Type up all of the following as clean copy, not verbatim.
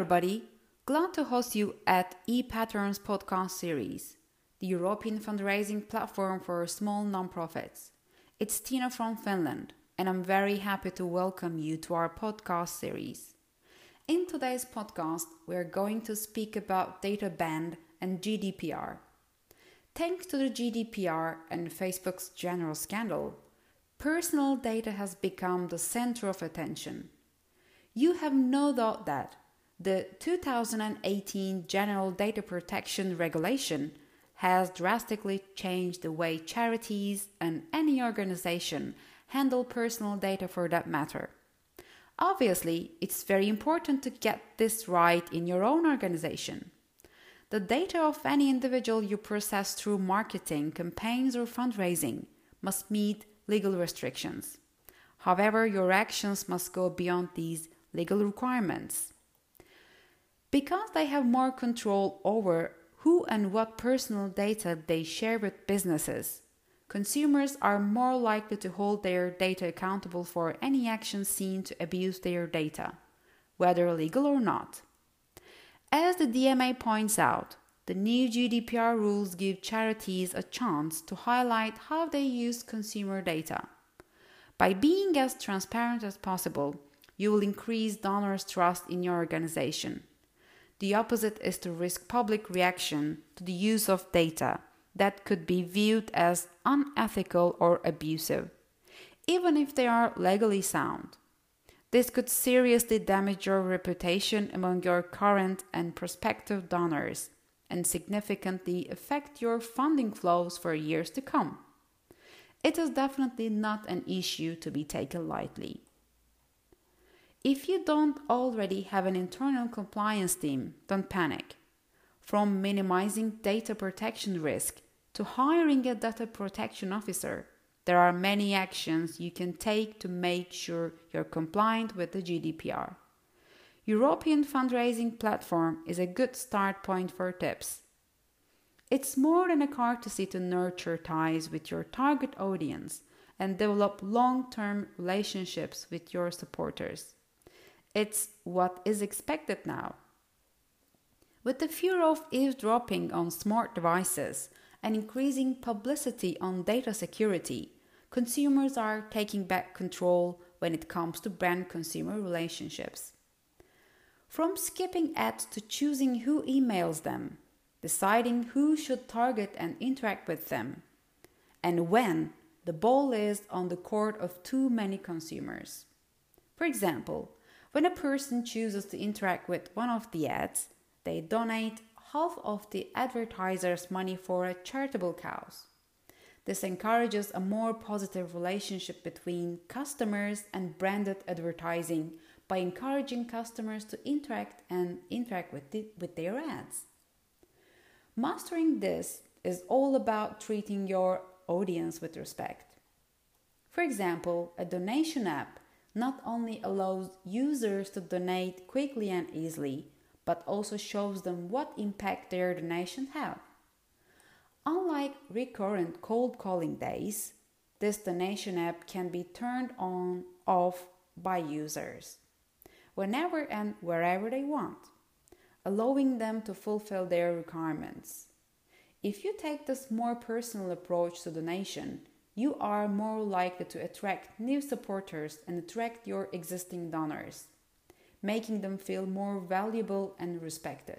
everybody, glad to host you at ePatterns podcast series, the European fundraising platform for small nonprofits. It's Tina from Finland, and I'm very happy to welcome you to our podcast series. In today's podcast, we're going to speak about data ban and GDPR. Thanks to the GDPR and Facebook's general scandal, personal data has become the center of attention. You have no doubt that the 2018 General Data Protection Regulation has drastically changed the way charities and any organization handle personal data for that matter. Obviously, it's very important to get this right in your own organization. The data of any individual you process through marketing, campaigns, or fundraising must meet legal restrictions. However, your actions must go beyond these legal requirements. Because they have more control over who and what personal data they share with businesses, consumers are more likely to hold their data accountable for any action seen to abuse their data, whether legal or not. As the DMA points out, the new GDPR rules give charities a chance to highlight how they use consumer data. By being as transparent as possible, you will increase donors' trust in your organization. The opposite is to risk public reaction to the use of data that could be viewed as unethical or abusive, even if they are legally sound. This could seriously damage your reputation among your current and prospective donors and significantly affect your funding flows for years to come. It is definitely not an issue to be taken lightly. If you don't already have an internal compliance team, don't panic. From minimizing data protection risk to hiring a data protection officer, there are many actions you can take to make sure you're compliant with the GDPR. European fundraising platform is a good start point for tips. It's more than a courtesy to nurture ties with your target audience and develop long-term relationships with your supporters. It's what is expected now. With the fear of eavesdropping on smart devices and increasing publicity on data security, consumers are taking back control when it comes to brand-consumer relationships. From skipping ads to choosing who emails them, deciding who should target and interact with them, and when, the ball is on the court of too many consumers. For example, when a person chooses to interact with one of the ads, they donate half of the advertiser's money for a charitable cause. This encourages a more positive relationship between customers and branded advertising by encouraging customers to interact with their ads. Mastering this is all about treating your audience with respect. For example, a donation app not only allows users to donate quickly and easily, but also shows them what impact their donations have. Unlike recurrent cold calling days, this donation app can be turned off by users whenever and wherever they want, allowing them to fulfill their requirements. If you take this more personal approach to donation, you are more likely to attract new supporters and attract your existing donors, making them feel more valuable and respected.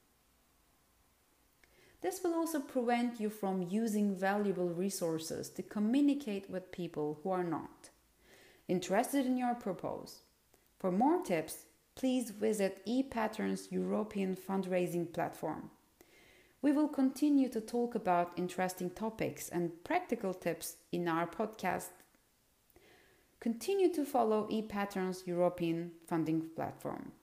This will also prevent you from using valuable resources to communicate with people who are not interested in your purpose. For more tips, please visit ePatterns' European fundraising platform. We will continue to talk about interesting topics and practical tips in our podcast. Continue to follow ePatterns' European funding platform.